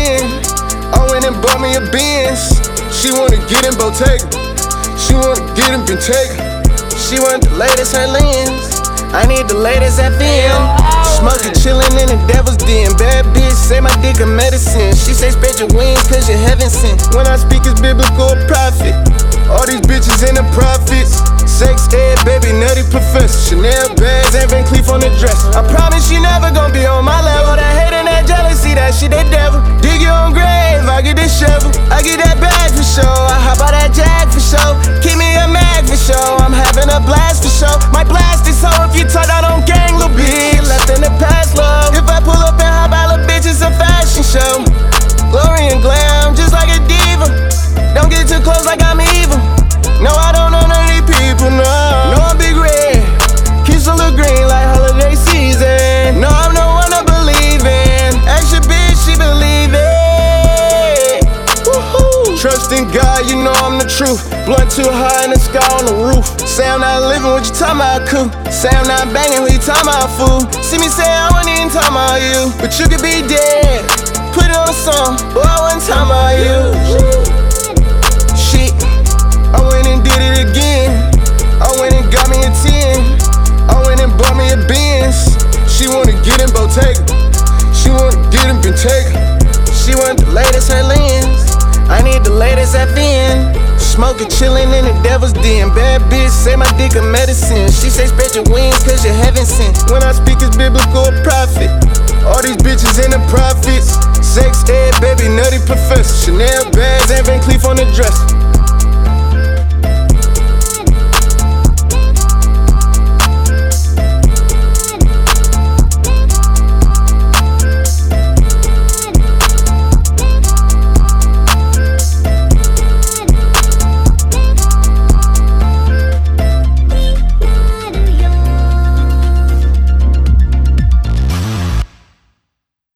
10. I went and bought me a Benz. She wanna get in Bottega. She wanna get in Bentayga. She want the latest her lens. I need the latest FM. Smoking, chillin' in the devil's den. Bad bitch say my dick a medicine. She say spread your wings cause you're heaven sent. When I speak it's biblical prophet. All these bitches in the prophets. Sex ed, baby, nutty professor. Chanel bags and Van Cleef on the dress. I promise she never gon' be on my level. That hate and that jealousy, that shit, they devil. Dig your own grave, I get this shovel. I get that bag for show. I hop out that jag for show. Keep me a mag for show. I'm having a blast for show. Might blast this hoe if you talk out on gang, lil' bitch. Left in the past, love. If I pull up and hop out, lil' bitch, it's a fashion show. Glory and glam, just like a diva. Don't get too close like I'm evil. No, I don't know none of these people, no. No, I'm big red. Kiss a little green like holiday season. No, I'm no one to believe in. Extra bitch, she believe it. Woohoo. Trust in God, you know I'm the truth. Blunt too high in the sky on the roof. Say I'm not living, what you talking about, cool? Say I'm not banging, what you talking about, fool? See me say I wasn't even talking about you, but you could be dead. Put it on a song, boy, I wasn't talking about you. Shit, I went and did it again. I went and got me a 10. I went and bought me a Benz. She wanna get in Bottega. She wanna get in Bentayga. She want the latest her lens. I need the latest FN. Smoking, chillin' in the devil's den. Bad bitch say my dick a medicine. She say spread your wings cause you're heaven sent. When I speak it's biblical prophet. All these bitches in the prophets. Sex ed, baby, nutty professor. Chanel bags and Van Cleef on the dress.